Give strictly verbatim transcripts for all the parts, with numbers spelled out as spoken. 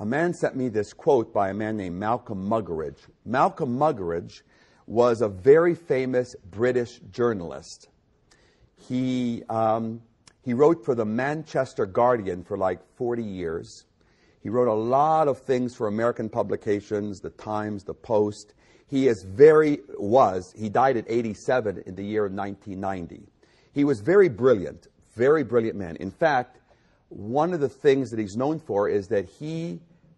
a man sent me this quote by a man named Malcolm Muggeridge. Malcolm Muggeridge was a very famous British journalist. He, um, he wrote for the Manchester Guardian for like forty years. He wrote a lot of things for American publications, the Times, the Post. He is very, was, he died at eighty-seven in the year of nineteen ninety. He was very brilliant, very brilliant man. In fact, one of the things that he's known for is that he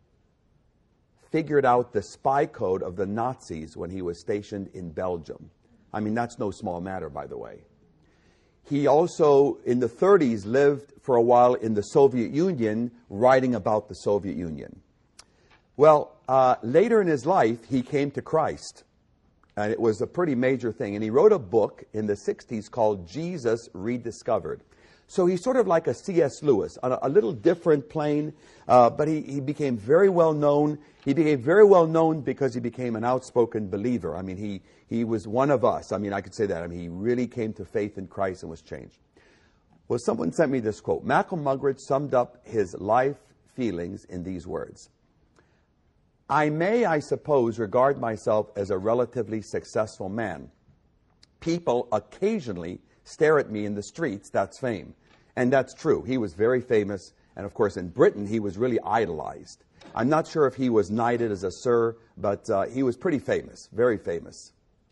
figured out the spy code of the Nazis when he was stationed in Belgium. I mean, that's no small matter, by the way. He also, in the thirties, lived for a while in the Soviet Union, writing about the Soviet Union. Well, uh, later in his life, he came to Christ. And it was a pretty major thing. And he wrote a book in the sixties called Jesus Rediscovered. So he's sort of like a C S Lewis, on a, a little different plane, uh, but he, he became very well known. He became very well known because he became an outspoken believer. I mean, he, he was one of us. I mean, I could say that. I mean, he really came to faith in Christ and was changed. Well, someone sent me this quote. Malcolm Muggeridge summed up his life feelings in these words. I may, I suppose, regard myself as a relatively successful man. People occasionally stare at me in the streets. That's fame. And that's true. He was very famous. And of course, in Britain, he was really idolized. I'm not sure if he was knighted as a sir, but uh, he was pretty famous, very famous.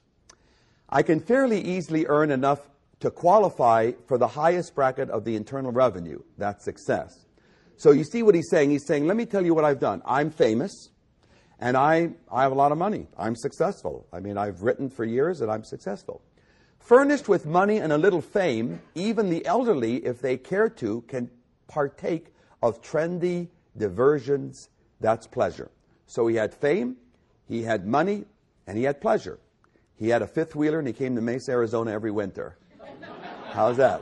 I can fairly easily earn enough to qualify for the highest bracket of the Internal Revenue. That's success. So you see what he's saying. He's saying, let me tell you what I've done. I'm famous, and I, I have a lot of money. I'm successful. I mean, I've written for years, and I'm successful. Furnished with money and a little fame, even the elderly, if they care to, can partake of trendy diversions. That's pleasure. So he had fame, he had money, and he had pleasure. He had a fifth wheeler, and he came to Mesa, Arizona every winter. How's that?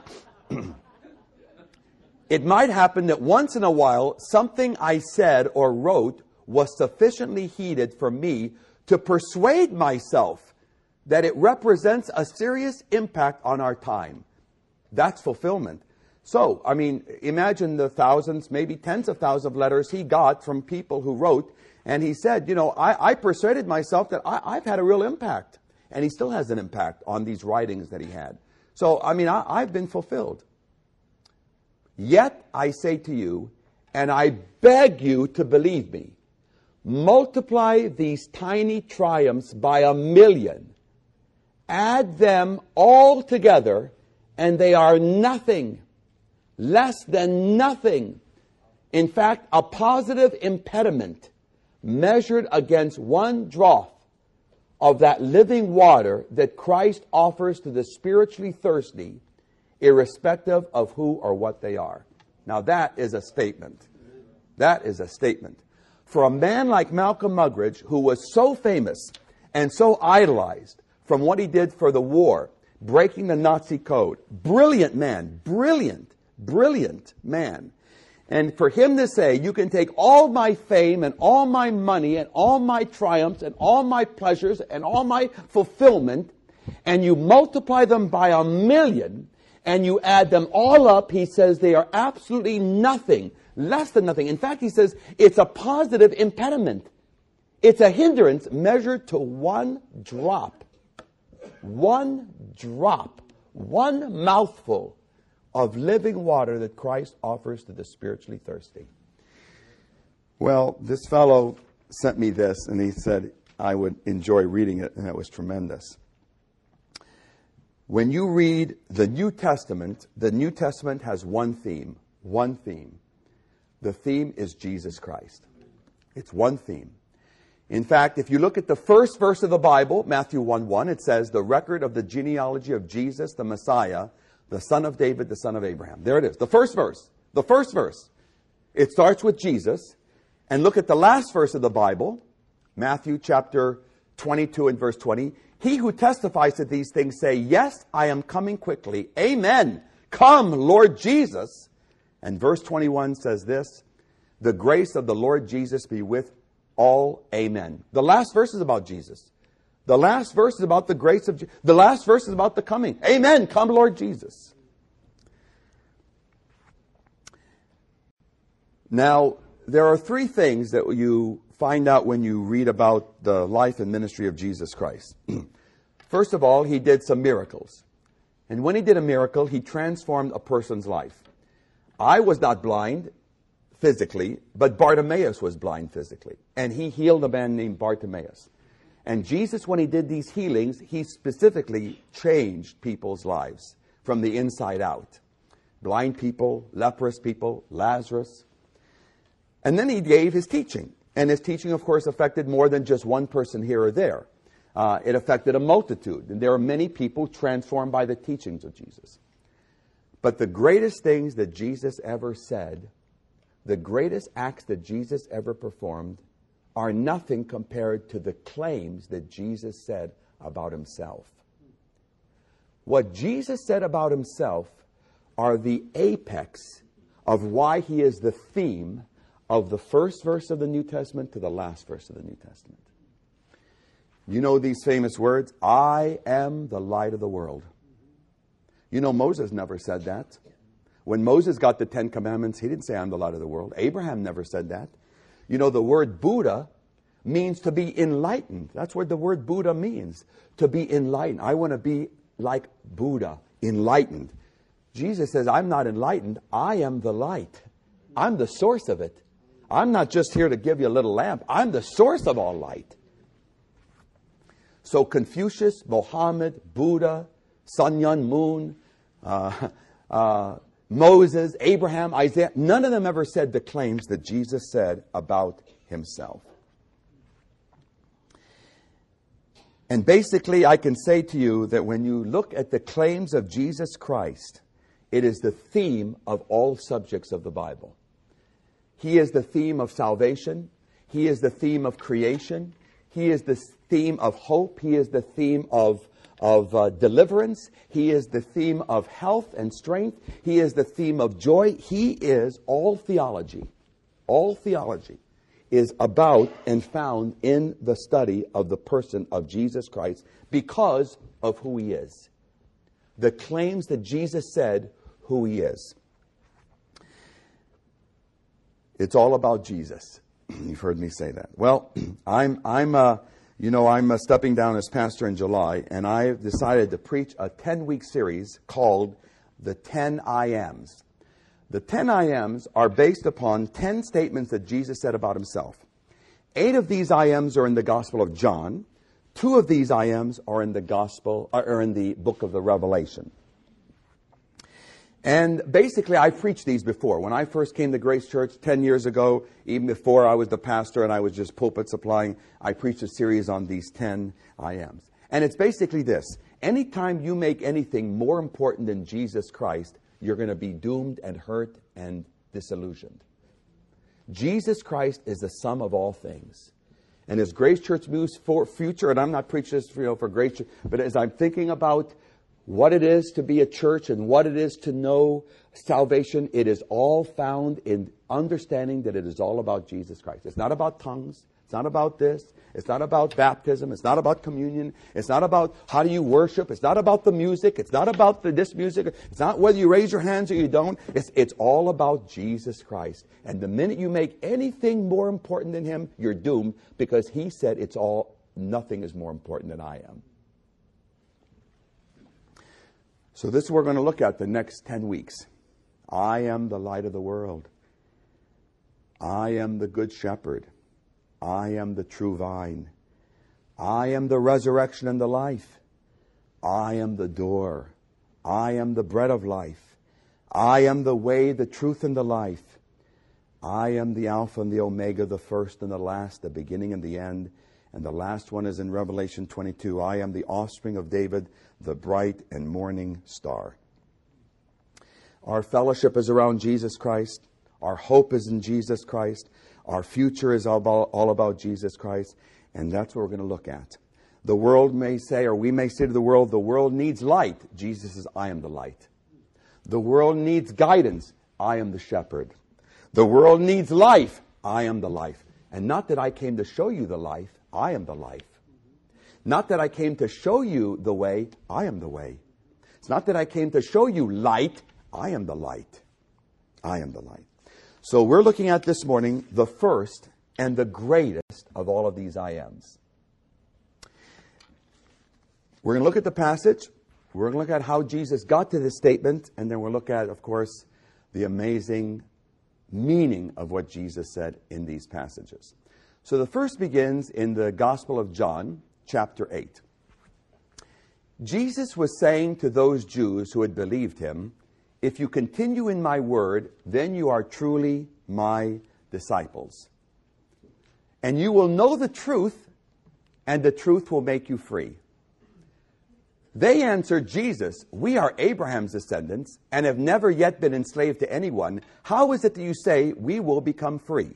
It might happen that once in a while, something I said or wrote was sufficiently heated for me to persuade myself that it represents a serious impact on our time. That's fulfillment. So, I mean, imagine the thousands, maybe tens of thousands of letters he got from people who wrote, and he said, you know, I, I persuaded myself that I, I've had a real impact. And he still has an impact on these writings that he had. So, I mean, I, I've been fulfilled. Yet, I say to you, and I beg you to believe me, multiply these tiny triumphs by a million. Add them all together, and they are nothing, less than nothing. In fact, a positive impediment measured against one draught of that living water that Christ offers to the spiritually thirsty, irrespective of who or what they are. Now that is a statement. That is a statement. For a man like Malcolm Muggeridge, who was so famous and so idolized from what he did for the war, breaking the Nazi code, brilliant man, brilliant, brilliant man. And for him to say, you can take all my fame and all my money and all my triumphs and all my pleasures and all my fulfillment, and you multiply them by a million, and you add them all up, he says they are absolutely nothing, less than nothing. In fact, he says it's a positive impediment. It's a hindrance measured to one drop. One drop. One mouthful of living water that Christ offers to the spiritually thirsty. Well, this fellow sent me this, and he said I would enjoy reading it, and it was tremendous. When you read the New Testament, the New Testament has one theme, one theme. The theme is Jesus Christ. It's one theme. In fact, if you look at the first verse of the Bible, Matthew one one, it says, the record of the genealogy of Jesus, the Messiah, the son of David, the son of Abraham. There it is. The first verse. The first verse. It starts with Jesus. And look at the last verse of the Bible, Matthew chapter twenty-two and verse twenty. He who testifies to these things say, yes, I am coming quickly. Amen. Come, Lord Jesus. And verse twenty-one says this, the grace of the Lord Jesus be with all. Amen. The last verse is about Jesus. The last verse is about the grace of Jesus. The last verse is about the coming. Amen. Come, Lord Jesus. Now, there are three things that you find out when you read about the life and ministry of Jesus Christ. First of all, he did some miracles. And when he did a miracle, he transformed a person's life. I was not blind physically, but Bartimaeus was blind physically. And he healed a man named Bartimaeus. And Jesus, when he did these healings, he specifically changed people's lives from the inside out. Blind people, leprous people, Lazarus. And then he gave his teaching. And his teaching, of course, affected more than just one person here or there. Uh, it affected a multitude. And there are many people transformed by the teachings of Jesus. But the greatest things that Jesus ever said, the greatest acts that Jesus ever performed, are nothing compared to the claims that Jesus said about himself. What Jesus said about himself are the apex of why he is the theme of the first verse of the New Testament to the last verse of the New Testament. You know these famous words, I am the light of the world. You know Moses never said that. When Moses got the Ten Commandments, he didn't say I'm the light of the world. Abraham never said that. You know the word Buddha means to be enlightened. That's what the word Buddha means, to be enlightened. I want to be like Buddha, enlightened. Jesus says, I'm not enlightened, I am the light. I'm the source of it. I'm not just here to give you a little lamp. I'm the source of all light. So Confucius, Mohammed, Buddha, Sun Yun Moon, uh, uh, Moses, Abraham, Isaiah, none of them ever said the claims that Jesus said about himself. And basically, I can say to you that when you look at the claims of Jesus Christ, it is the theme of all subjects of the Bible. He is the theme of salvation. He is the theme of creation. He is the theme of hope. He is the theme of, of uh, deliverance. He is the theme of health and strength. He is the theme of joy. He is all theology. All theology is about and found in the study of the person of Jesus Christ because of who he is. The claims that Jesus said who he is. It's all about Jesus. You've heard me say that. Well, I'm, I'm, uh, you know, I'm uh, stepping down as pastor in July, and I've decided to preach a ten-week series called The Ten I Ams. The ten I Ams are based upon ten statements that Jesus said about himself. Eight of these I Ams are in the Gospel of John. Two of these I Ams are in the Gospel, are in the book of the Revelation. And basically, I've preached these before. When I first came to Grace Church ten years ago, even before I was the pastor and I was just pulpit supplying, I preached a series on these ten I Ams. And it's basically this. Anytime you make anything more important than Jesus Christ, you're going to be doomed and hurt and disillusioned. Jesus Christ is the sum of all things. And as Grace Church moves for future, and I'm not preaching this for, you know, for Grace Church, but as I'm thinking about what it is to be a church and what it is to know salvation, it is all found in understanding that it is all about Jesus Christ. It's not about tongues. It's not about this. It's not about baptism. It's not about communion. It's not about how do you worship. It's not about the music. It's not about the, this music. It's not whether you raise your hands or you don't. It's, it's all about Jesus Christ. And the minute you make anything more important than him, you're doomed, because he said it's all, nothing is more important than I am. So this is what we're going to look at the next ten weeks. I am the light of the world. I am the good shepherd. I am the true vine. I am the resurrection and the life. I am the door. I am the bread of life. I am the way, the truth, and the life. I am the Alpha and the Omega, the first and the last, the beginning and the end. And the last one is in Revelation twenty-two. I am the offspring of David, the bright and morning star. Our fellowship is around Jesus Christ. Our hope is in Jesus Christ. Our future is all about, all about Jesus Christ. And that's what we're going to look at. The world may say, or we may say to the world, the world needs light. Jesus says, I am the light. The world needs guidance. I am the shepherd. The world needs life. I am the life. And not that I came to show you the life. I am the life. Not that I came to show you the way. I am the way. It's not that I came to show you light. I am the light. I am the light. So we're looking at this morning the first and the greatest of all of these I ams. We're going to look at the passage. We're going to look at how Jesus got to this statement. And then we'll look at, of course, the amazing meaning of what Jesus said in these passages. So the first begins in the Gospel of John, chapter eight. Jesus was saying to those Jews who had believed him, "If you continue in my word, then you are truly my disciples. And you will know the truth, and the truth will make you free." They answered Jesus, "We are Abraham's descendants and have never yet been enslaved to anyone. How is it that you say we will become free?"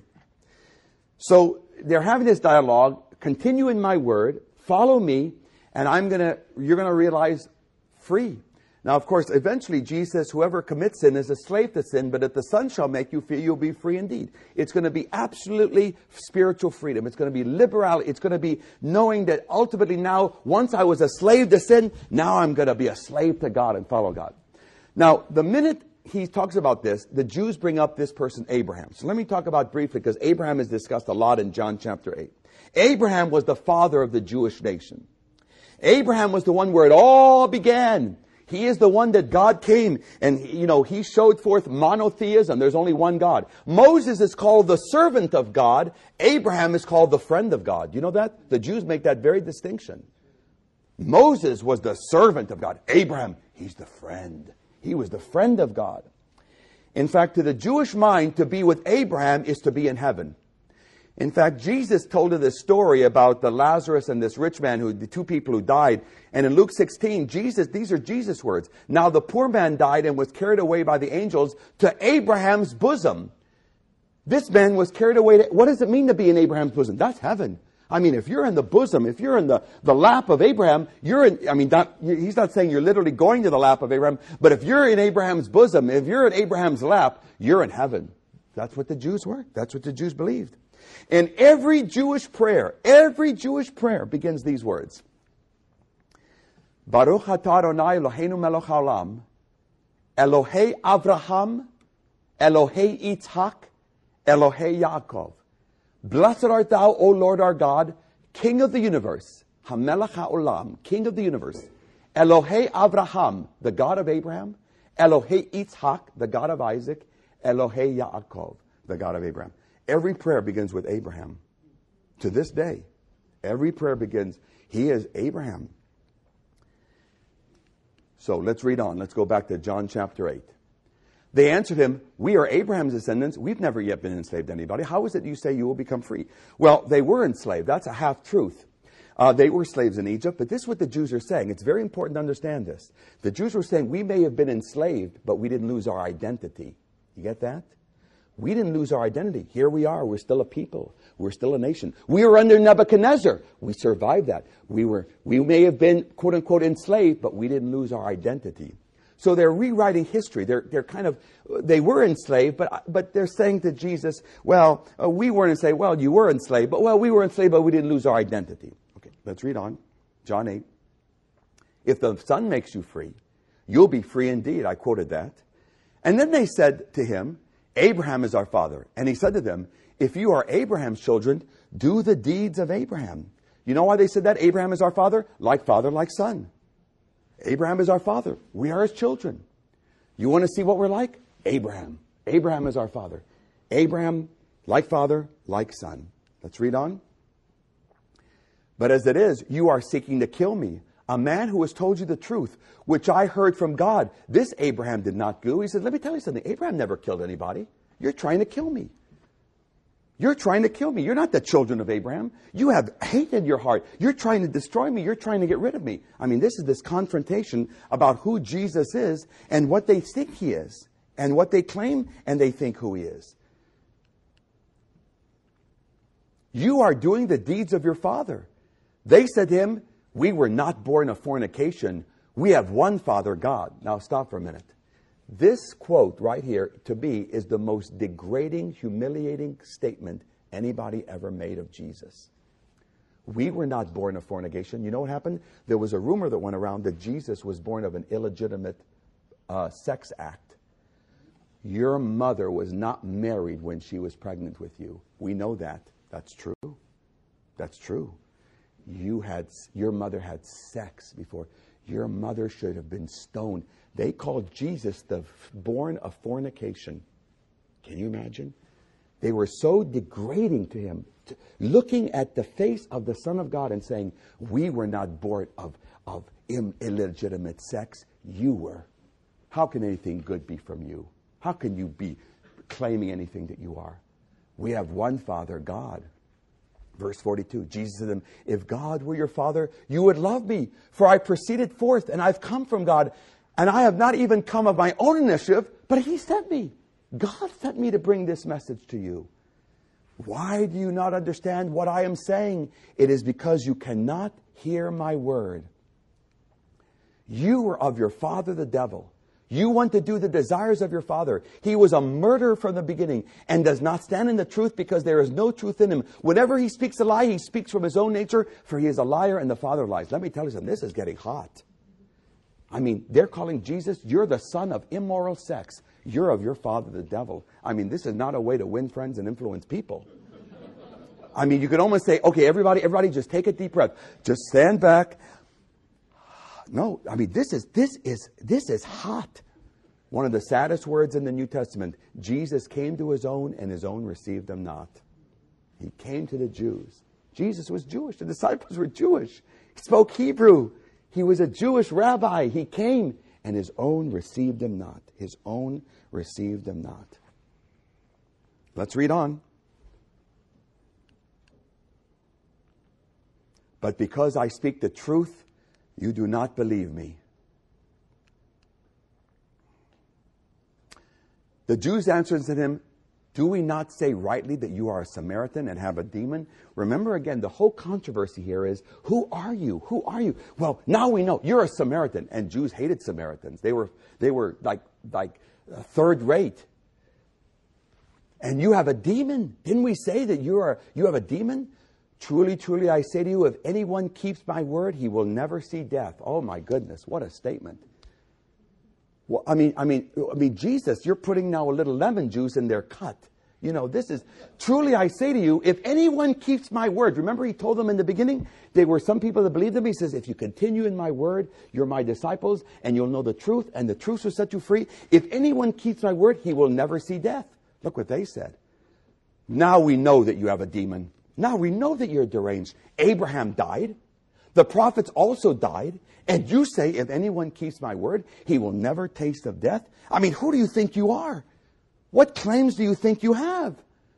So they're having this dialogue. Continue in my word, follow me, and I'm gonna, you're going to realize free. Now, of course, eventually Jesus, whoever commits sin is a slave to sin, but if the Son shall make you free, you'll be free indeed. It's going to be absolutely spiritual freedom. It's going to be liberality. It's going to be knowing that ultimately now, once I was a slave to sin, now I'm going to be a slave to God and follow God. Now, the minute he talks about this, the Jews bring up this person, Abraham. So let me talk about briefly, because Abraham is discussed a lot in John chapter eight. Abraham was the father of the Jewish nation. Abraham was the one where it all began. He is the one that God came and, you know, he showed forth monotheism. There's only one God. Moses is called the servant of God. Abraham is called the friend of God. You know that? The Jews make that very distinction. Moses was the servant of God. Abraham, he's the friend. He was the friend of God. In fact, to the Jewish mind, to be with Abraham is to be in heaven. In fact, Jesus told us this story about the Lazarus and this rich man, who the two people who died. And in Luke sixteen, Jesus, these are Jesus' words. "Now the poor man died and was carried away by the angels to Abraham's bosom." This man was carried away to, what does it mean to be in Abraham's bosom? That's heaven. I mean, if you're in the bosom, if you're in the, the lap of Abraham, you're in, I mean, not, he's not saying you're literally going to the lap of Abraham, but if you're in Abraham's bosom, if you're in Abraham's lap, you're in heaven. That's what the Jews were. That's what the Jews believed. And every Jewish prayer, every Jewish prayer begins these words. Baruch atah Adonai Eloheinu melech haolam, Elohei Avraham, Elohei Yitzhak, Elohei Yaakov. Blessed art thou, O Lord our God, King of the universe, HaMelech HaOlam, King of the universe, Elohei Avraham, the God of Abraham, Elohei Yitzhak, the God of Isaac, Elohei Yaakov, the God of Abraham. Every prayer begins with Abraham. To this day, every prayer begins, he is Abraham. So let's read on. Let's go back to John chapter eight. They answered him, "We are Abraham's descendants. We've never yet been enslaved to anybody. How is it you say you will become free?" Well, they were enslaved. That's a half-truth. Uh, they were slaves in Egypt, but this is what the Jews are saying. It's very important to understand this. The Jews were saying, we may have been enslaved, but we didn't lose our identity. You get that? We didn't lose our identity. Here we are. We're still a people. We're still a nation. We were under Nebuchadnezzar. We survived that. We were, we may have been, quote unquote, enslaved, but we didn't lose our identity. So they're rewriting history. They're, they're kind of, they were enslaved, but, but they're saying to Jesus, well, uh, we weren't enslaved. Well, you were enslaved, but well, we were enslaved, but we didn't lose our identity. Okay, let's read on. John eight. "If the Son makes you free, you'll be free indeed." I quoted that. And then they said to him, "Abraham is our father." And he said to them, "If you are Abraham's children, do the deeds of Abraham." You know why they said that? Abraham is our father? Like father, like son. Abraham is our father. We are his children. You want to see what we're like? Abraham. Abraham is our father. Abraham, like father, like son. Let's read on. "But as it is, you are seeking to kill me, a man who has told you the truth, which I heard from God. This Abraham did not do." He said, let me tell you something. Abraham never killed anybody. You're trying to kill me. You're trying to kill me. You're not the children of Abraham. You have hate in your heart. You're trying to destroy me. You're trying to get rid of me. I mean, this is this confrontation about who Jesus is and what they think he is and what they claim and they think who he is. You are doing the deeds of your father. They said to him, "We were not born of fornication. We have one Father, God." Now stop for a minute. This quote right here, to me, is the most degrading, humiliating statement anybody ever made of Jesus. We were not born of fornication. You know what happened? There was a rumor that went around that Jesus was born of an illegitimate uh, sex act. Your mother was not married when she was pregnant with you. We know that. That's true. That's true. You had, your mother had sex before. Your mother should have been stoned. They called Jesus the born of fornication. Can you imagine? They were so degrading to him, to, looking at the face of the Son of God and saying, we were not born of, of im- illegitimate sex. You were. How can anything good be from you? How can you be claiming anything that you are? We have one Father, God. Verse forty-two, Jesus said to them, if God were your Father, you would love me, for I proceeded forth, and I've come from God, and I have not even come of my own initiative, but he sent me. God sent me to bring this message to you. Why do you not understand what I am saying? It is because you cannot hear my word. You were of your father the devil. You want to do the desires of your father. He was a murderer from the beginning and does not stand in the truth because there is no truth in him. Whenever he speaks a lie, he speaks from his own nature, for he is a liar and the father of lies. Let me tell you something. This is getting hot. I mean, they're calling Jesus, you're the son of immoral sex. You're of your father, the devil. I mean, this is not a way to win friends and influence people. I mean, you could almost say, okay, everybody, everybody just take a deep breath. Just stand back. No, I mean, this is, this is, this is hot. One of the saddest words in the New Testament. Jesus came to his own and his own received him not. He came to the Jews. Jesus was Jewish. The disciples were Jewish. He spoke Hebrew. He was a Jewish rabbi. He came and his own received him not. His own received him not. Let's read on. But because I speak the truth, you do not believe me. The Jews answered and said to him, do we not say rightly that you are a Samaritan and have a demon? Remember again, the whole controversy here is, who are you? Who are you? Well, now we know you're a Samaritan, and Jews hated Samaritans. They were, they were like, like uh, third rate. And you have a demon. Didn't we say that you are, you have a demon? Truly, truly, I say to you, if anyone keeps my word, he will never see death. Oh my goodness, what a statement. Well, I mean, I mean, I mean, Jesus, you're putting now a little lemon juice in their cut. You know, this is, truly I say to you, if anyone keeps my word. Remember he told them in the beginning, there were some people that believed him. He says, if you continue in my word, you're my disciples, and you'll know the truth, and the truth will set you free. If anyone keeps my word, he will never see death. Look what they said. Now we know that you have a demon. Now we know that you're deranged. Abraham died. The prophets also died. And you say, if anyone keeps my word, he will never taste of death. I mean, who do you think you are? What claims do you think you have?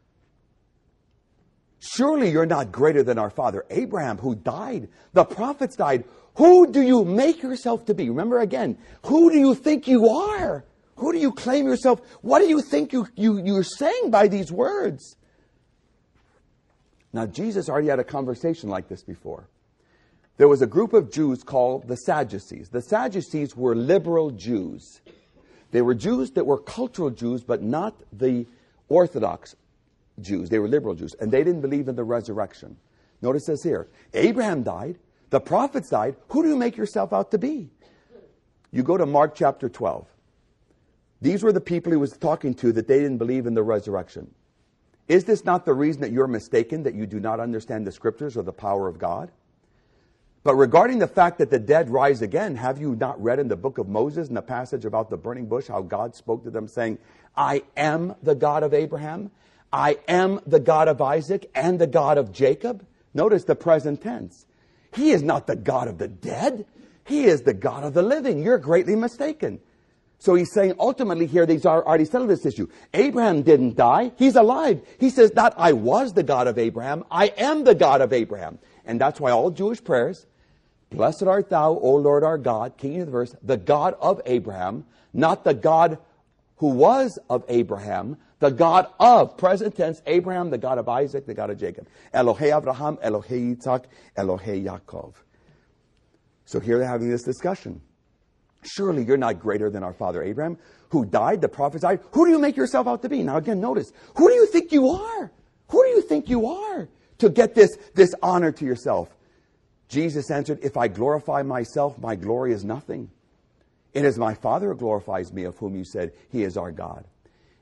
Surely you're not greater than our father Abraham, who died. The prophets died. Who do you make yourself to be? Remember again, who do you think you are? Who do you claim yourself? What do you think you, you, you're saying by these words? Now, Jesus already had a conversation like this before. There was a group of Jews called the Sadducees. The Sadducees were liberal Jews. They were Jews that were cultural Jews, but not the Orthodox Jews. They were liberal Jews, and they didn't believe in the resurrection. Notice this here. Abraham died. The prophets died. Who do you make yourself out to be? You go to Mark chapter twelve. These were the people he was talking to that they didn't believe in the resurrection. Is this not the reason that you're mistaken, that you do not understand the scriptures or the power of God? But regarding the fact that the dead rise again, have you not read in the book of Moses, in the passage about the burning bush, how God spoke to them saying, I am the God of Abraham, I am the God of Isaac, and the God of Jacob? Notice the present tense. He is not the God of the dead. He is the God of the living. You're greatly mistaken. So he's saying ultimately here, these are already settled this issue. Abraham didn't die. He's alive. He says not I was the God of Abraham. I am the God of Abraham. And that's why all Jewish prayers, blessed art thou, O Lord our God, King of the verse, the God of Abraham, not the God who was of Abraham, the God of, present tense, Abraham, the God of Isaac, the God of Jacob. Elohei Abraham, Elohei Yitzhak, Elohei Yaakov. So here they're having this discussion. Surely you're not greater than our father Abraham, who died, the prophets died. Who do you make yourself out to be? Now again, notice, who do you think you are? Who do you think you are to get this, this honor to yourself? Jesus answered, if I glorify myself, my glory is nothing. It is my Father who glorifies me, of whom you said, he is our God.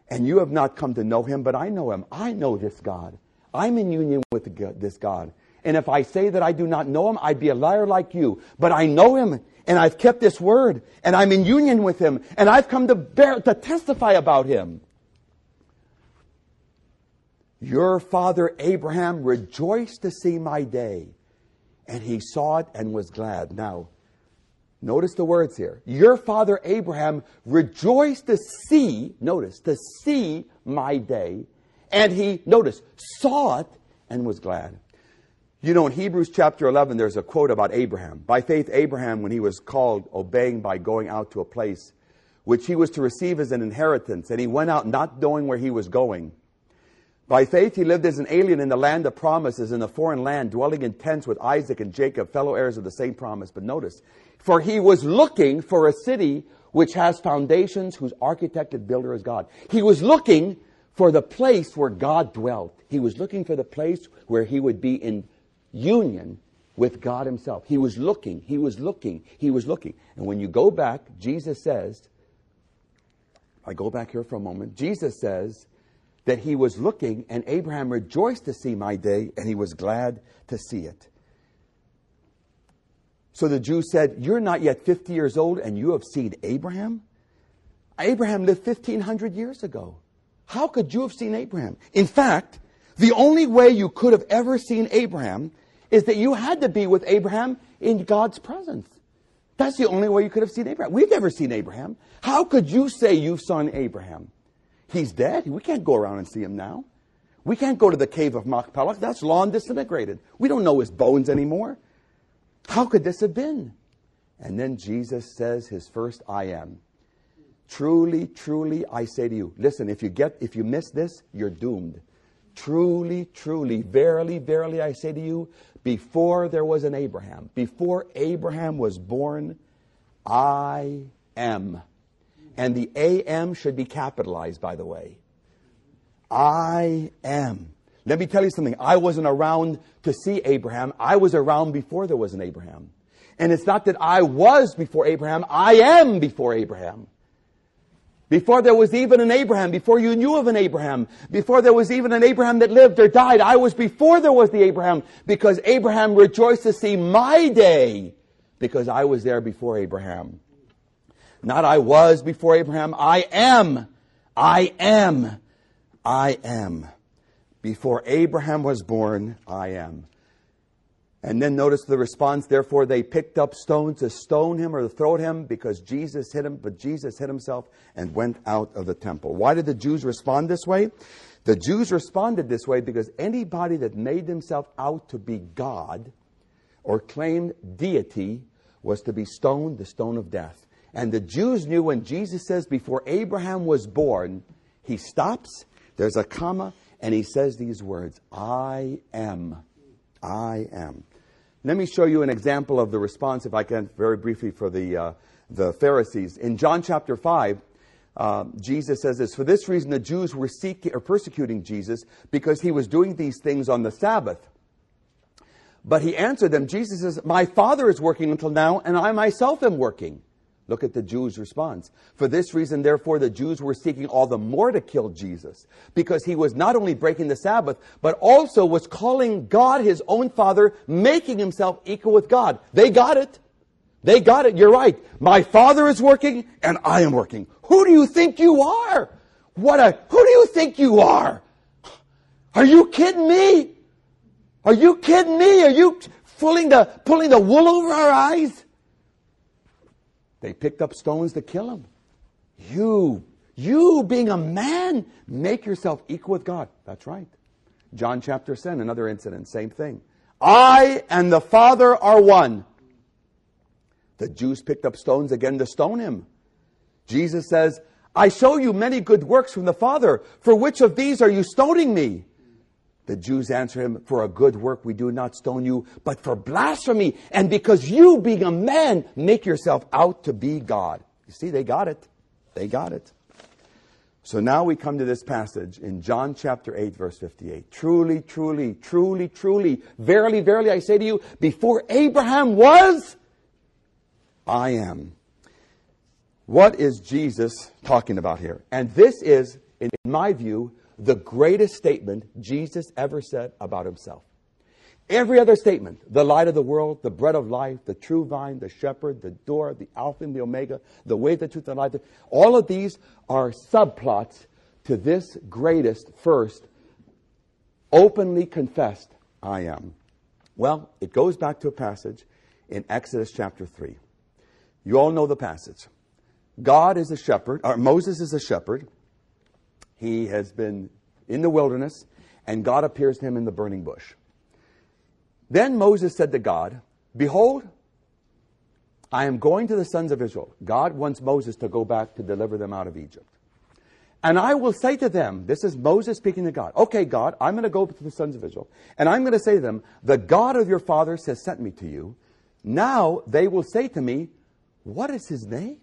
and you have not come to know him, but I know him. I know this God. I'm in union with this God. And if I say that I do not know him, I'd be a liar like you. But I know him, and I've kept this word, and I'm in union with him, and I've come to bear, to testify about him. Your father Abraham rejoiced to see my day, and he saw it and was glad. Now, notice the words here. Your father Abraham rejoiced to see, notice, to see my day, and he, notice, saw it and was glad. You know, in Hebrews chapter eleven, there's a quote about Abraham. By faith, Abraham, when he was called, obeying by going out to a place which he was to receive as an inheritance, and he went out not knowing where he was going. By faith, he lived as an alien in the land of promises, in a foreign land, dwelling in tents with Isaac and Jacob, fellow heirs of the same promise. But notice, for he was looking for a city which has foundations, whose architect and builder is God. He was looking for the place where God dwelt. He was looking for the place where he would be in union with God himself. He was looking, he was looking, he was looking. And when you go back, Jesus says, I go back here for a moment, Jesus says that he was looking, and Abraham rejoiced to see my day, and he was glad to see it. So the Jews said, you're not yet fifty years old, and you have seen Abraham? Abraham lived fifteen hundred years ago. How could you have seen Abraham? In fact, the only way you could have ever seen Abraham is that you had to be with Abraham in God's presence. That's the only way you could have seen Abraham. We've never seen Abraham. How could you say you've seen Abraham? He's dead. We can't go around and see him now. We can't go to the cave of Machpelah. That's long disintegrated. We don't know his bones anymore. How could this have been? And then Jesus says his first I am. Truly, truly, I say to you. Listen, if you get, if you miss this, you're doomed. Truly, truly, verily, verily, I say to you, before there was an Abraham, before Abraham was born, I am. And the A M should be capitalized, by the way. I am. Let me tell you something. I wasn't around to see Abraham. I was around before there was an Abraham. And it's not that I was before Abraham. I am before Abraham. Before there was even an Abraham, before you knew of an Abraham, before there was even an Abraham that lived or died, I was before there was the Abraham, because Abraham rejoiced to see my day, because I was there before Abraham. Not I was before Abraham, I am. I am. I am. Before Abraham was born, I am. And then notice the response, therefore they picked up stones to stone him or to throw at him, because Jesus hit him, but Jesus hid himself and went out of the temple. Why did the Jews respond this way? The Jews responded this way because anybody that made himself out to be God or claimed deity was to be stoned the stone of death. And the Jews knew when Jesus says before Abraham was born, he stops, there's a comma, and he says these words, I am. I am. Let me show you an example of the response, if I can, very briefly, for the, uh, the Pharisees. In John chapter five, uh, Jesus says this, for this reason the Jews were seeking or persecuting Jesus because he was doing these things on the Sabbath. But he answered them, Jesus says, my Father is working until now, and I myself am working. Look at the Jews' response. For this reason, therefore, the Jews were seeking all the more to kill Jesus, because he was not only breaking the Sabbath, but also was calling God his own Father, making himself equal with God. They got it. They got it. You're right. My Father is working, and I am working. Who do you think you are? What a, who do you think you are? Are you kidding me? Are you kidding me? Are you pulling the, pulling the wool over our eyes? They picked up stones to kill him. You, you being a man, make yourself equal with God. That's right. John chapter ten, another incident, same thing. I and the Father are one. The Jews picked up stones again to stone him. Jesus says, I show you many good works from the Father. For which of these are you stoning me? The Jews answer him, for a good work we do not stone you, but for blasphemy, and because you, being a man, make yourself out to be God. You see, they got it. They got it. So now we come to this passage in John chapter eight, verse fifty-eight. Truly, truly, truly, truly, verily, verily, I say to you, before Abraham was, I am. What is Jesus talking about here? And this is in my view, the greatest statement Jesus ever said about himself. Every other statement, the light of the world, the bread of life, the true vine, the shepherd, the door, the Alpha and the Omega, the way, the truth, and the life, all of these are subplots to this greatest, first, openly confessed, I am. Well, it goes back to a passage in Exodus chapter three. You all know the passage. God is a shepherd, or Moses is a shepherd. He has been in the wilderness, and God appears to him in the burning bush. Then Moses said to God, behold, I am going to the sons of Israel. God wants Moses to go back to deliver them out of Egypt. And I will say to them, this is Moses speaking to God. Okay, God, I'm going to go to the sons of Israel. And I'm going to say to them, the God of your fathers has sent me to you. Now they will say to me, what is his name?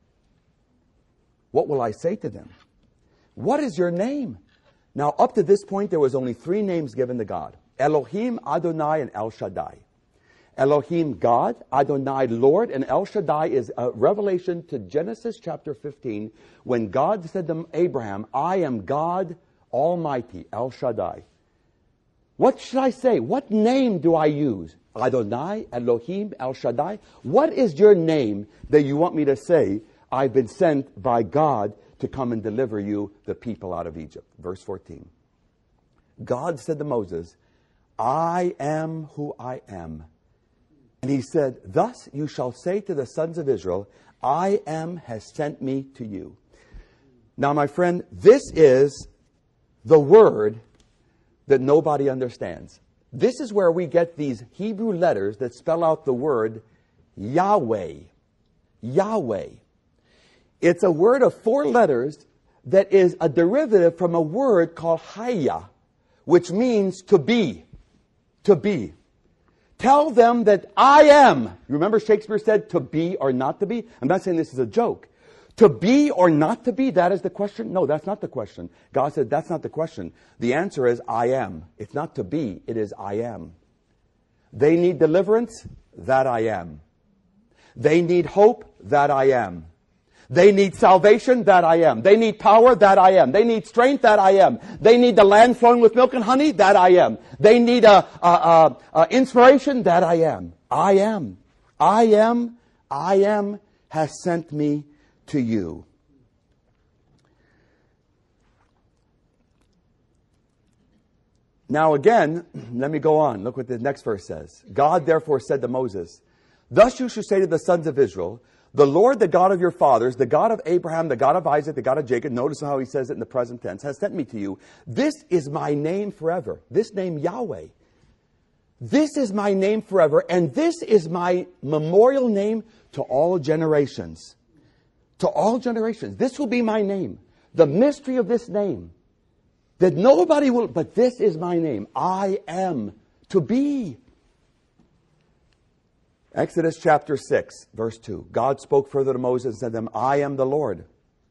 What will I say to them? What is your name? Now, up to this point, there was only three names given to God. Elohim, Adonai, and El Shaddai. Elohim, God, Adonai, Lord, and El Shaddai is a revelation to Genesis chapter fifteen, when God said to Abraham, I am God Almighty, El Shaddai. What should I say? What name do I use? Adonai, Elohim, El Shaddai? What is your name that you want me to say? I've been sent by God to come and deliver you, the people, out of Egypt. Verse fourteen. God said to Moses, I am who I am. And he said, thus you shall say to the sons of Israel, I am has sent me to you. Now, my friend, this is the word that nobody understands. This is where we get these Hebrew letters that spell out the word Yahweh. Yahweh. It's a word of four letters that is a derivative from a word called Haya, which means to be. To be. Tell them that I am. You remember Shakespeare said to be or not to be? I'm not saying this is a joke. To be or not to be, that is the question? No, that's not the question. God said that's not the question. The answer is I am. It's not to be, it is I am. They need deliverance, that I am. They need hope, that I am. They need salvation, that I am. They need power, that I am. They need strength, that I am. They need the land flowing with milk and honey, that I am. They need a, a, a, a inspiration, that I am. I am. I am. I am has sent me to you. Now again, let me go on. Look what the next verse says. God therefore said to Moses, thus you shall say to the sons of Israel, the Lord, the God of your fathers, the God of Abraham, the God of Isaac, the God of Jacob, notice how he says it in the present tense, has sent me to you. This is my name forever. This name, Yahweh. This is my name forever, and this is my memorial name to all generations. To all generations. This will be my name. The mystery of this name. That nobody will, but this is my name. I am to be. Exodus chapter six, verse two. God spoke further to Moses and said to them, I am the Lord.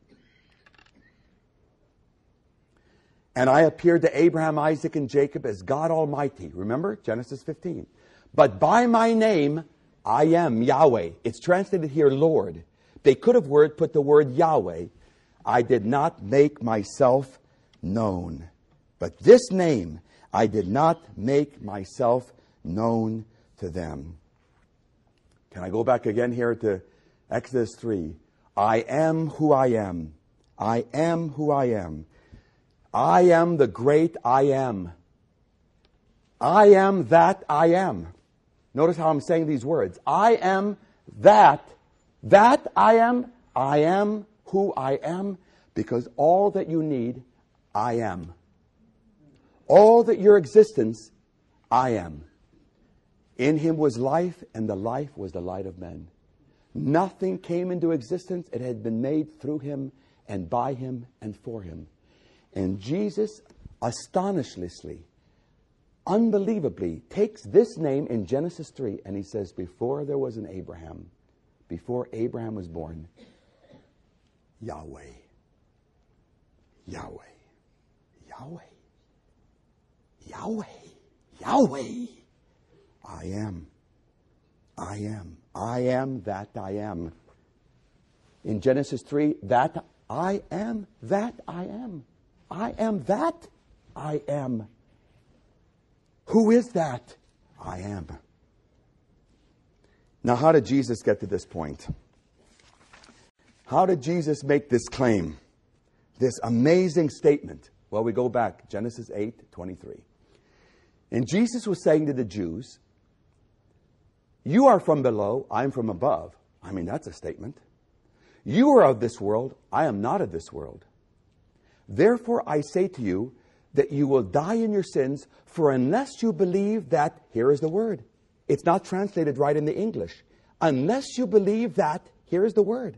And I appeared to Abraham, Isaac, and Jacob as God Almighty. Remember, Genesis fifteen. But by my name, I am Yahweh. It's translated here, Lord. They could have word, put the word Yahweh. I did not make myself known. But this name, I did not make myself known to them. Can I go back again here to Exodus three? I am who I am. I am who I am. I am the great I am. I am that I am. Notice how I'm saying these words. I am that. That I am. I am who I am. Because all that you need, I am. All that your existence, I am. In him was life, and the life was the light of men. Nothing came into existence. It had been made through him and by him and for him. And Jesus, astonishingly, unbelievably, takes this name in Genesis three, and he says, before there was an Abraham, before Abraham was born, Yahweh, Yahweh, Yahweh, Yahweh, Yahweh. I am. I am. I am that I am. In Genesis three, that I am, that I am. I am that I am. Who is that? I am. Now, how did Jesus get to this point? How did Jesus make this claim? This amazing statement? Well, we go back, Genesis eight twenty-three. And Jesus was saying to the Jews, you are from below, I am from above. I mean, that's a statement. You are of this world, I am not of this world. Therefore, I say to you that you will die in your sins, for unless you believe that, here is the word. It's not translated right in the English. Unless you believe that, here is the word.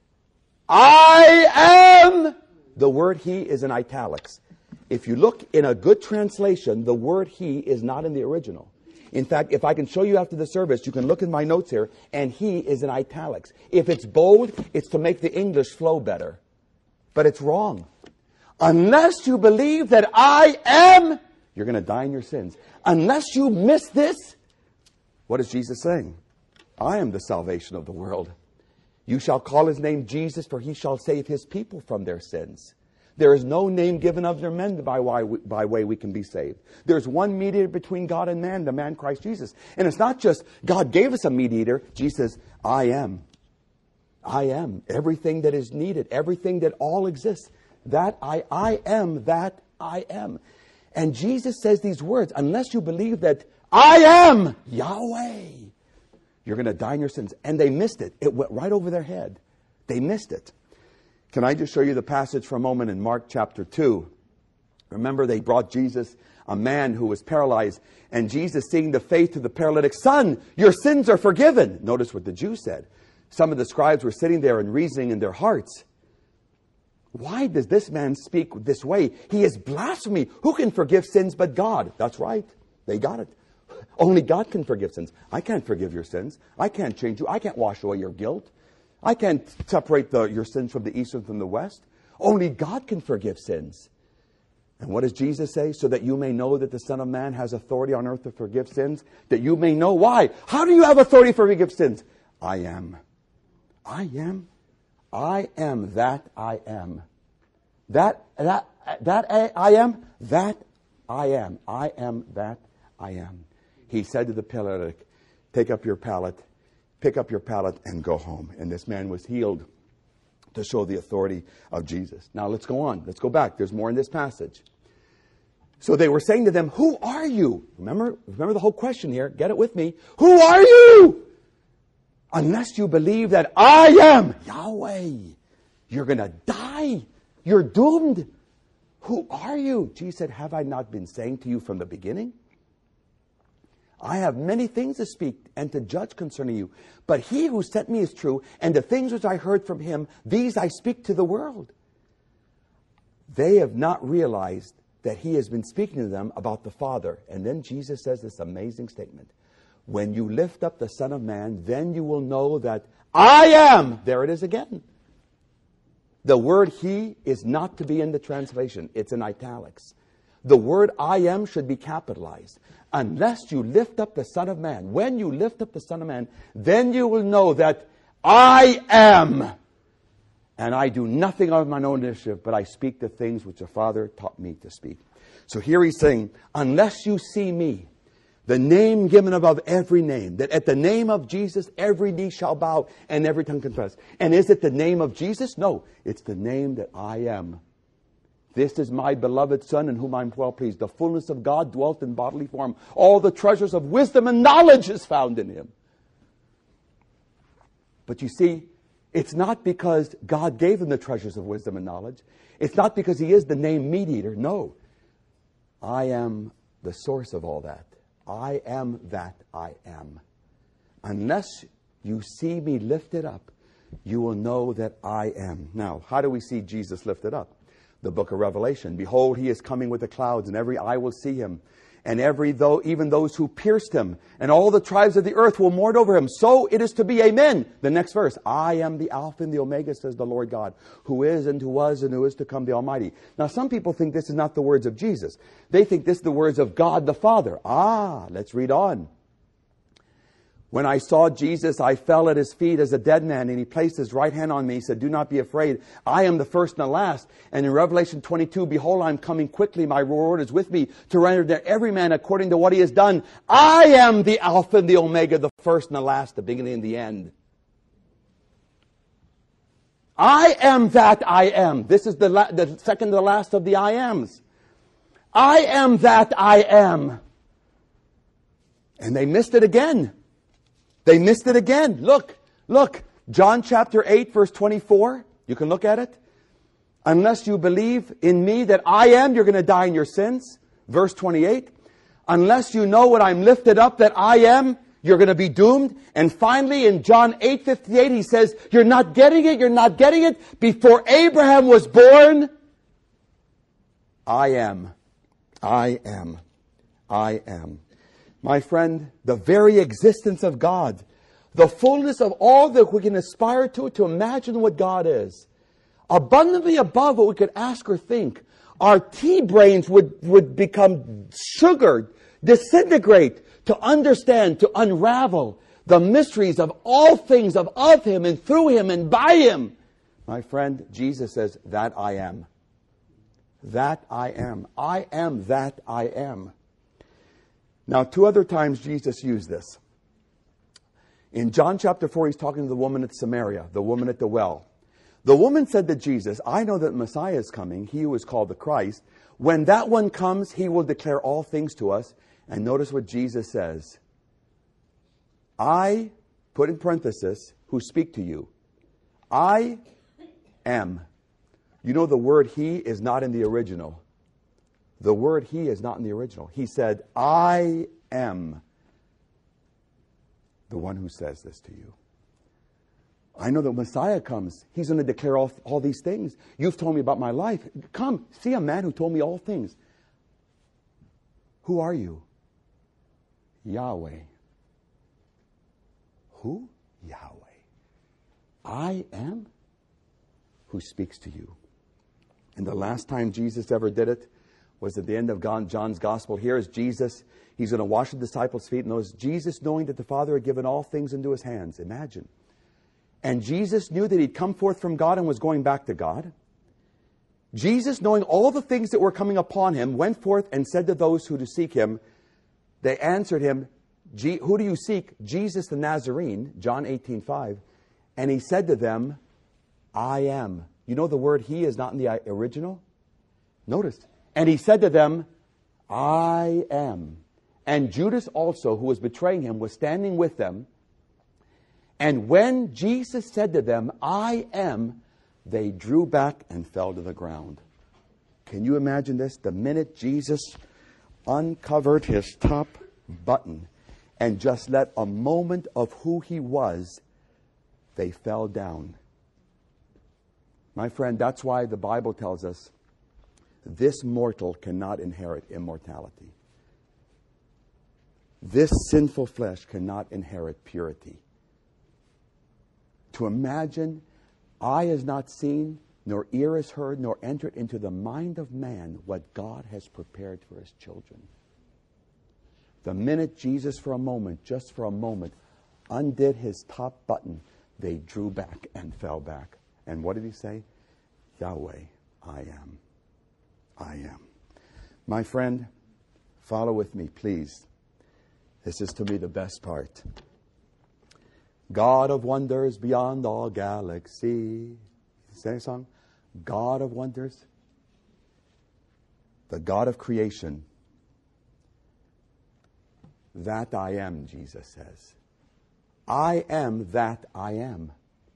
I am. The word he is in italics. If you look in a good translation, the word he is not in the original. In fact, if I can show you after the service, you can look in my notes here, and he is in italics. If it's bold, it's to make the English flow better. But it's wrong. Unless you believe that I am, you're going to die in your sins. Unless you miss this, what is Jesus saying? I am the salvation of the world. You shall call his name Jesus, for he shall save his people from their sins. There is no name given of their men by why we, by way we can be saved. There's one mediator between God and man, the man Christ Jesus. And it's not just God gave us a mediator. Jesus says, I am. I am. Everything that is needed. Everything that all exists. That I, I am that I am. And Jesus says these words, unless you believe that I am Yahweh, you're going to die in your sins. And they missed it. It went right over their head. They missed it. Can I just show you the passage for a moment in Mark chapter two? Remember, they brought Jesus, a man who was paralyzed, and Jesus, seeing the faith of the paralytic, son, your sins are forgiven. Notice what the Jews said. Some of the scribes were sitting there and reasoning in their hearts. Why does this man speak this way? He is blasphemy. Who can forgive sins but God? That's right. They got it. Only God can forgive sins. I can't forgive your sins. I can't change you. I can't wash away your guilt. I can't separate the, your sins from the east and from the west. Only God can forgive sins. And what does Jesus say? So that you may know that the Son of Man has authority on earth to forgive sins. That you may know why. How do you have authority to forgive sins? I am. I am. I am that I am. That, that, that I, I am, that I am. I am that I am. He said to the paralytic, take up your pallet, pick up your pallet and go home. And this man was healed to show the authority of Jesus. Now let's go on. Let's go back. There's more in this passage. So they were saying to them, who are you? Remember, remember the whole question here. Get it with me. Who are you? Unless you believe that I am Yahweh, you're going to die. You're doomed. Who are you? Jesus said, have I not been saying to you from the beginning? I have many things to speak and to judge concerning you. But he who sent me is true, and the things which I heard from him, these I speak to the world. They have not realized that he has been speaking to them about the Father. And then Jesus says this amazing statement. When you lift up the Son of Man, then you will know that I am. There it is again. The word he is not to be in the translation. It's in italics. The word I am should be capitalized. Unless you lift up the Son of Man. When you lift up the Son of Man, then you will know that I am. And I do nothing of my own initiative, but I speak the things which the Father taught me to speak. So here he's saying, unless you see me, the name given above every name, that at the name of Jesus, every knee shall bow and every tongue confess. And is it the name of Jesus? No, it's the name that I am. This is my beloved Son in whom I'm well pleased. The fullness of God dwelt in bodily form. All the treasures of wisdom and knowledge is found in him. But you see, it's not because God gave him the treasures of wisdom and knowledge. It's not because he is the name mediator. No. I am the source of all that. I am that I am. Unless you see me lifted up, you will know that I am. Now, how do we see Jesus lifted up? The book of Revelation. Behold, he is coming with the clouds, and every eye will see him. And every though, even those who pierced him, and all the tribes of the earth will mourn over him. So it is to be. Amen. The next verse. I am the Alpha and the Omega, says the Lord God, who is and who was and who is to come, the Almighty. Now, some people think this is not the words of Jesus. They think this is the words of God the Father. Ah, let's read on. When I saw Jesus, I fell at his feet as a dead man, and he placed his right hand on me. He said, do not be afraid. I am the first and the last. And in Revelation twenty-two, behold, I am coming quickly. My reward is with me to render to every man according to what he has done. I am the Alpha and the Omega, the first and the last, the beginning and the end. I am that I am. This is the, la- the second to the last of the I ams. I am that I am. And they missed it again. They missed it again. Look, look. John chapter eight, verse twenty-four. You can look at it. Unless you believe in me that I am, you're going to die in your sins. Verse twenty-eight. Unless you know what I'm lifted up that I am, you're going to be doomed. And finally in John eight fifty-eight, he says, you're not getting it, you're not getting it. Before Abraham was born, I am. I am. I am. My friend, the very existence of God, the fullness of all that we can aspire to, to imagine what God is, abundantly above what we could ask or think. Our tea-brains would, would become sugared, disintegrate, to understand, to unravel the mysteries of all things, of, of Him and through Him and by Him. My friend, Jesus says, that I am. That I am. I am that I am. Now, two other times Jesus used this. In John chapter four, he's talking to the woman at Samaria, the woman at the well. The woman said to Jesus, I know that Messiah is coming, he who is called the Christ. When that one comes, he will declare all things to us. And notice what Jesus says. I, put in parenthesis, who speak to you. I am. You know the word he is not in the original. The word he is not in the original. He said, I am the one who says this to you. I know that Messiah comes. He's going to declare all, all these things. You've told me about my life. Come, see a man who told me all things. Who are you? Yahweh. Who? Yahweh. I am who speaks to you. And the last time Jesus ever did it was at the end of John's Gospel. Here is Jesus. He's going to wash the disciples' feet. And those Jesus, knowing that the Father had given all things into His hands. Imagine. And Jesus knew that He'd come forth from God and was going back to God. Jesus, knowing all the things that were coming upon Him, went forth and said to those who to seek Him, they answered Him, who do you seek? Jesus the Nazarene, John eighteen five. And He said to them, I am. You know the word he is not in the original? Notice. And He said to them, I am. And Judas also, who was betraying Him, was standing with them. And when Jesus said to them, I am, they drew back and fell to the ground. Can you imagine this? The minute Jesus uncovered His top button and just let a moment of who He was, they fell down. My friend, that's why the Bible tells us this mortal cannot inherit immortality. This sinful flesh cannot inherit purity. To imagine, eye has not seen, nor ear has heard, nor entered into the mind of man what God has prepared for His children. The minute Jesus, for a moment, just for a moment, undid His top button, they drew back and fell back. And what did He say? Yahweh, I am. I am. My friend, follow with me, please. This is to me the best part. God of wonders beyond all galaxy. Sing a song? God of wonders. The God of creation. That I am, Jesus says. I am that I am.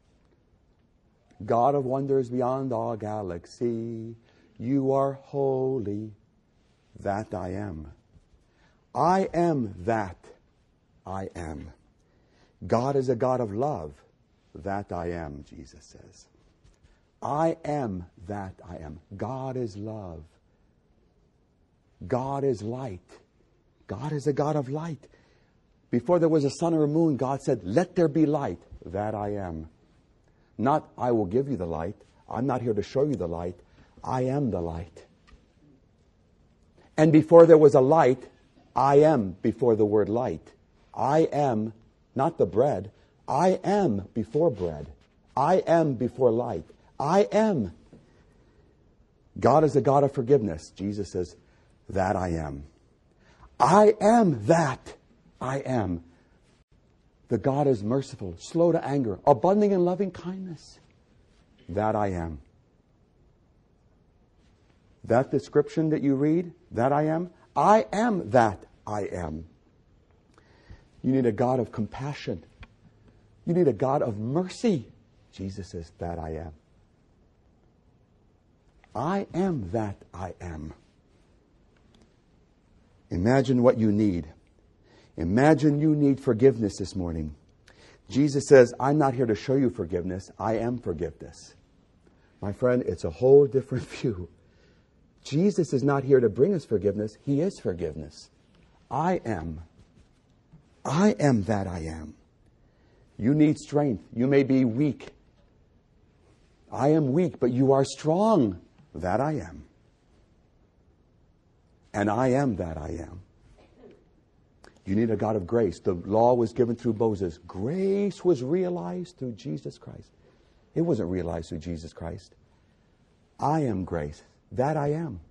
God of wonders beyond all galaxy. You are holy. That I am. I am that I am. God is a God of love. That I am, Jesus says. I am that I am. God is love. God is light. God is a God of light. Before there was a sun or a moon, God said, let there be light. That I am. Not, I will give you the light. I'm not here to show you the light. I am the light. And before there was a light, I am before the word light. I am not the bread. I am before bread. I am before light. I am. God is a God of forgiveness. Jesus says, that I am. I am that I am. The God is merciful, slow to anger, abounding in loving kindness. That I am. That description that you read, that I am, I am that I am. You need a God of compassion. You need a God of mercy. Jesus says, that I am. I am that I am. Imagine what you need. Imagine you need forgiveness this morning. Jesus says, I'm not here to show you forgiveness. I am forgiveness. My friend, it's a whole different view. Jesus is not here to bring us forgiveness. He is forgiveness. I am. I am that I am. You need strength. You may be weak. I am weak, but you are strong. That I am. And I am that I am. You need a God of grace. The law was given through Moses. Grace was realized through Jesus Christ. It wasn't realized through Jesus Christ. I am grace. That I am.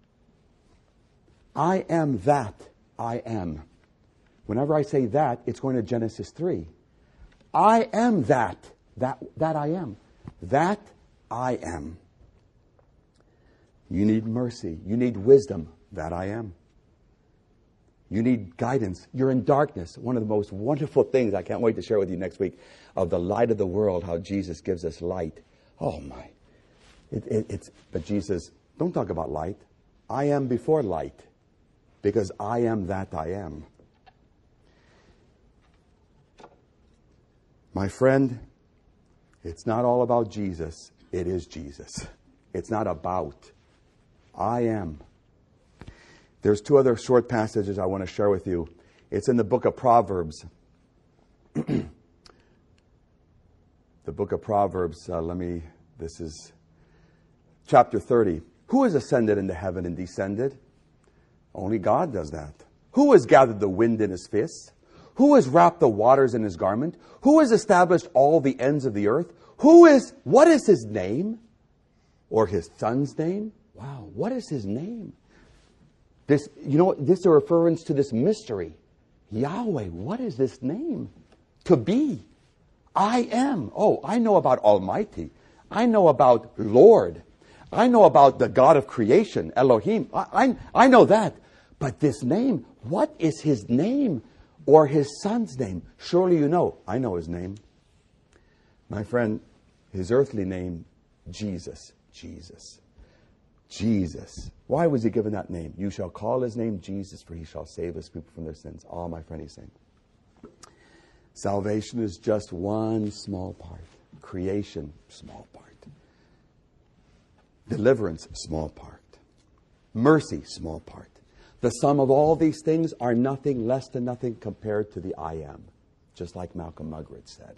I am that I am. Whenever I say that, it's going to Genesis three. I am that. That, that I am. That I am. You need mercy. You need wisdom. That I am. You need guidance. You're in darkness. One of the most wonderful things, I can't wait to share with you next week, of the light of the world, how Jesus gives us light. Oh my. It, it, it's, but Jesus, don't talk about light. I am before light. Because I am that I am. My friend, it's not all about Jesus. It is Jesus. It's not about. I am. There's two other short passages I want to share with you. It's in the book of Proverbs. The book of Proverbs, uh, let me, this is chapter thirty. Who has ascended into heaven and descended? Only God does that. Who has gathered the wind in his fist? Who has wrapped the waters in his garment? Who has established all the ends of the earth? Who is, what is his name? Or his son's name? Wow, what is his name? This, you know, this is a reference to this mystery. Yahweh, what is this name? To be. I am. Oh, I know about Almighty. I know about Lord. I know about the God of creation, Elohim. I, I, I know that. But this name, what is his name? Or his son's name? Surely you know. I know his name. My friend, his earthly name, Jesus. Jesus. Jesus. Why was he given that name? You shall call his name Jesus, for he shall save his people from their sins. Oh, my friend, he's saying. Salvation is just one small part. Creation, small part. Deliverance, small part. Mercy, small part. The sum of all these things are nothing less than nothing compared to the I am. Just like Malcolm Muggeridge said.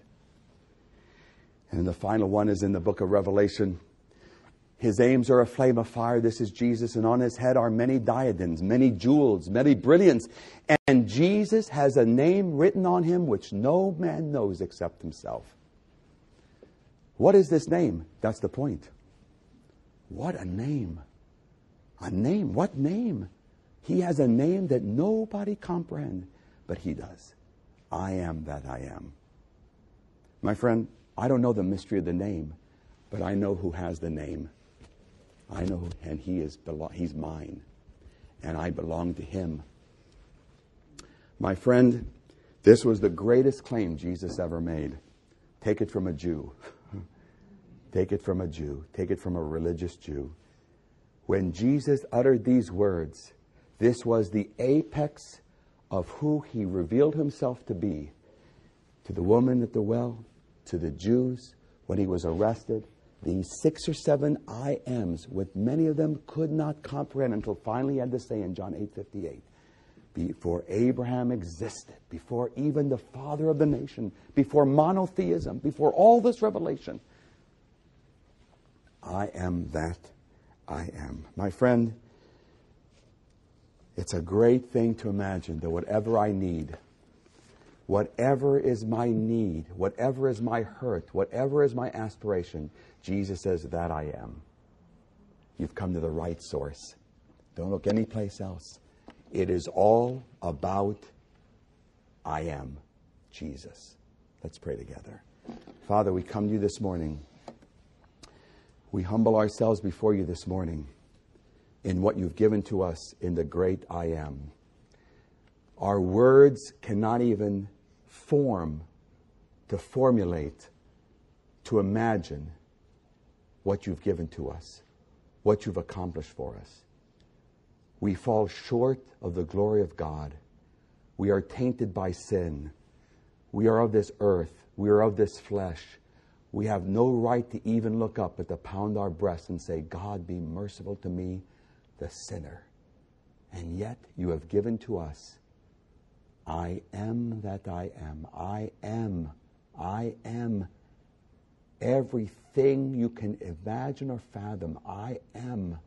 And the final one is in the book of Revelation. His aims are a flame of fire. This is Jesus. And on his head are many diadems, many jewels, many brilliants. And Jesus has a name written on him which no man knows except himself. What is this name? That's the point. What a name. A name. What name? He has a name that nobody comprehends, but he does. I am that I am. My friend, I don't know the mystery of the name, but I know who has the name. I know, and he is he's mine, and I belong to him. My friend, this was the greatest claim Jesus ever made. Take it from a Jew. Take it from a Jew. Take it from a religious Jew. When Jesus uttered these words, this was the apex of who he revealed himself to be. To the woman at the well, to the Jews, when he was arrested, these six or seven I ams, with many of them could not comprehend until finally he had to say in John eight fifty-eight, before Abraham existed, before even the father of the nation, before monotheism, before all this revelation, I am that I am. My friend, it's a great thing to imagine that whatever I need, Whatever is my need, whatever is my hurt, whatever is my aspiration, Jesus says, that I am. You've come to the right source. Don't look anyplace else. It is all about I am Jesus. Let's pray together. Father, we come to you this morning. We humble ourselves before you this morning in what you've given to us in the great I am. Our words cannot even form, to formulate, to imagine what you've given to us, what you've accomplished for us. We fall short of the glory of God. We are tainted by sin. We are of this earth. We are of this flesh. We have no right to even look up, but to pound our breasts and say, God, be merciful to me, the sinner. And yet you have given to us, I am that I am. I am. I am everything you can imagine or fathom. I am.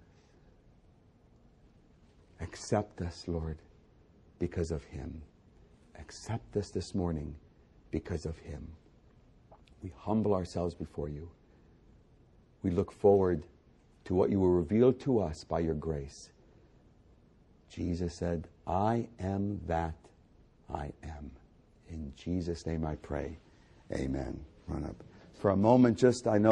Accept us, Lord, because of him. Accept us this morning because of him. We humble ourselves before you. We look forward to what you will reveal to us by your grace. Jesus said, I am that I am. In Jesus' name I pray. Amen. Run up. For a moment, just, I know